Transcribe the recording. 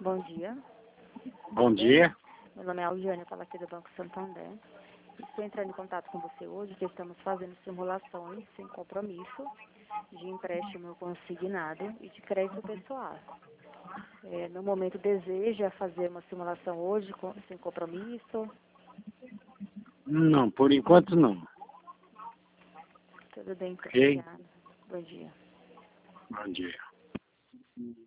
Bom dia. Bom dia. Meu nome é Aldiane, eu falo aqui do Banco Santander. Estou entrando em contato com você hoje, porque estamos fazendo simulações sem compromisso de empréstimo consignado e de crédito pessoal. No momento, deseja fazer uma simulação hoje sem compromisso? Não, por enquanto não. Tudo bem, então. Ok? Obrigada. Bom dia. Bom dia.